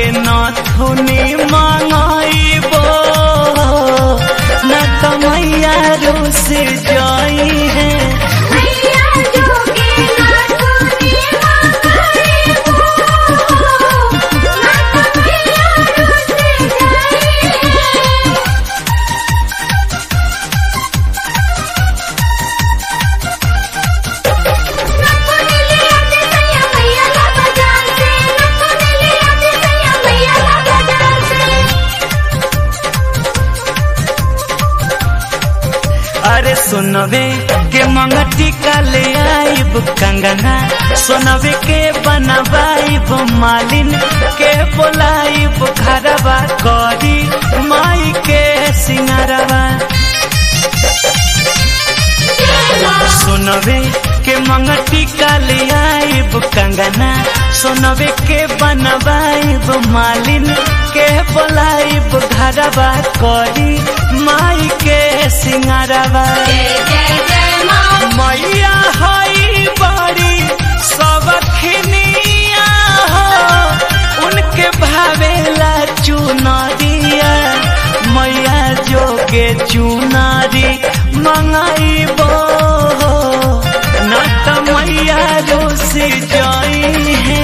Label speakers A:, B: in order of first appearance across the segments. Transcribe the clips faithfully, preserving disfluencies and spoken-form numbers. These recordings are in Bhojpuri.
A: नथुनी मांगाइबो न तो मैया रुस जाई है। अरे सोनवे के मंगटी का ले आइब कंगना, सोनवे के बनवाइब मालिन के बोलाइब घरवा करी माई के सिंगारवा। सोनवे के मंगटी का ले आइब कंगना, सोनवे के बनवाइब मालिन के बोलाइब घरवा करी माई के सिंगारवा। मैया हई बड़ी सबखनिया हो, उनके भावेला चुनरिया, मैया जोगे चुनारी मंगाइबो न तो मैया रुस जाई है।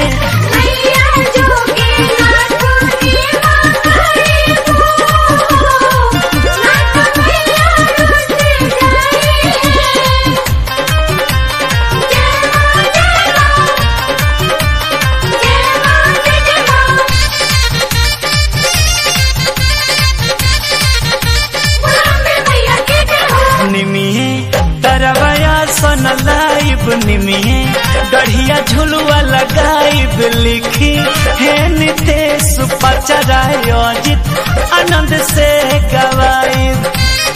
A: निमिये तरवया सन लाइब निमिये गढ़िया झुलुआ लगाइब, लिखी है नितेश पचरा अजित आनंद से गवाइब।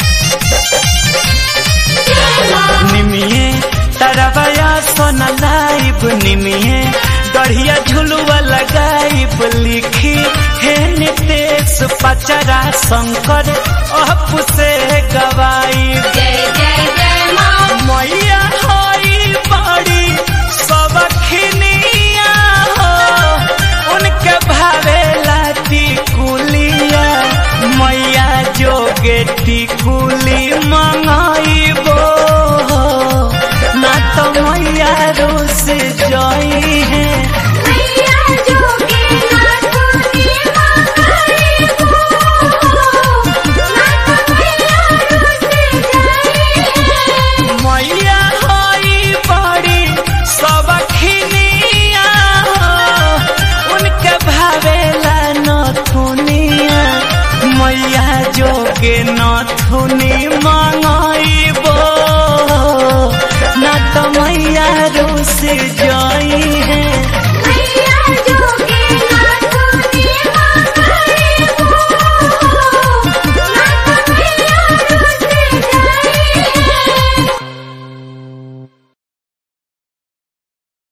A: निमिये तरवया सन लाइब निमिये गढ़िया झुलुआ लगाइब, लिखी है नितेश पचरा शंकर अपू से गवाइब। मैया हई बड़ी सबखनिया हो, उनके भावेला टिकुलिया, मैया जोगे टिकुली मंगाइबो न तो मैया रुस जाई है। मैया हई बड़ी सबखनिया हो, उनके भावेला नथुनिया, मैया जोगे नथुनी।